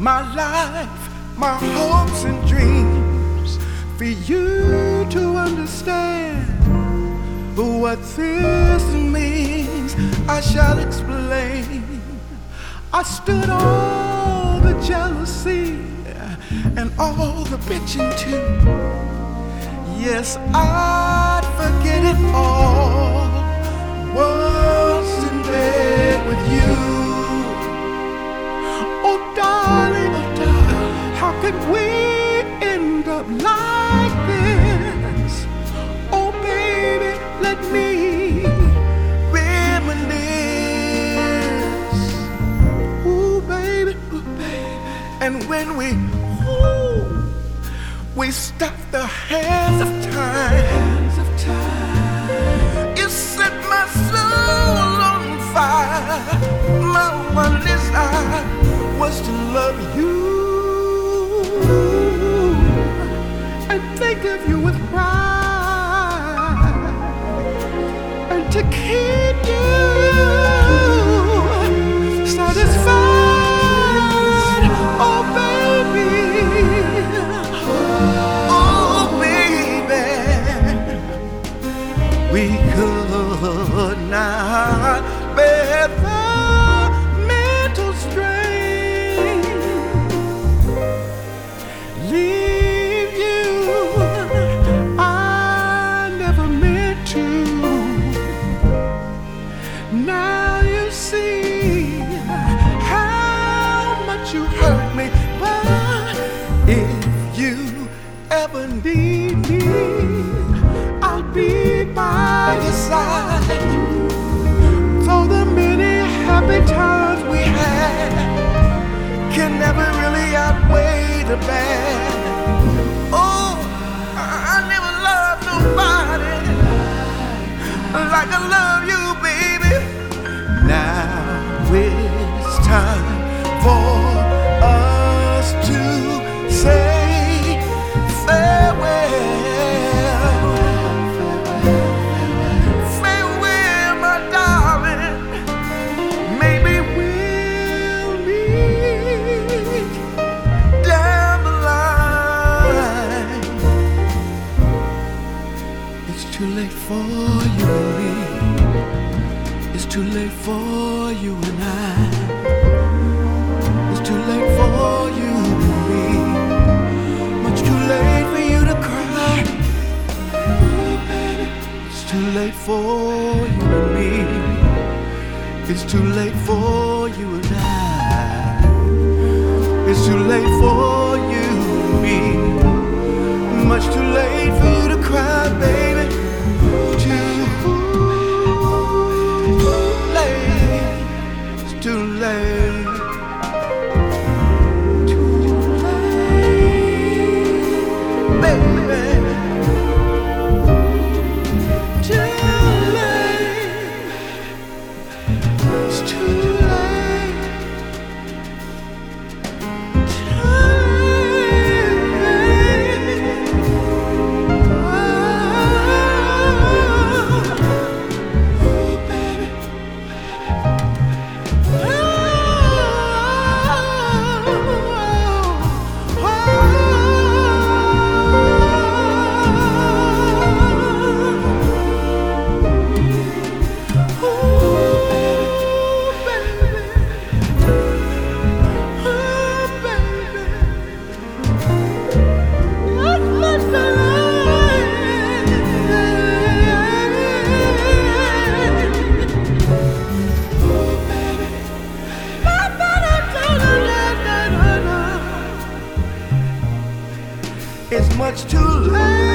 my life, my hopes and dreams, for you to understand what this means. I shall explain. I stood all the jealousy and all the bitching too. Yes, I'd forget it all. Was in bed with you. Oh darling, how could we end up like this? Oh baby, let me reminisce. Ooh baby, and when we stop the hands of time. You set my soul on fire. My one desire was to love you and think of you with pride, and to keep you satisfied. Oh baby, we could not bear the mental strain. Leave you, I never meant to. Now you see how much you hurt me. But if you ever need me, I'll be by your side. Though the many happy times we had can never really outweigh the bad. Oh, I never loved nobody like I love you, baby. Now it's time for us to say farewell. Too late for you and me. It's too late for you and I. It's too late for you and me. Much too late for you to cry. It's too late for you and me. It's too late for you and I. It's too late for you and me. Much too late for you to cry, baby. Too late. Too late, baby. Too late. It's too late. It's much too late.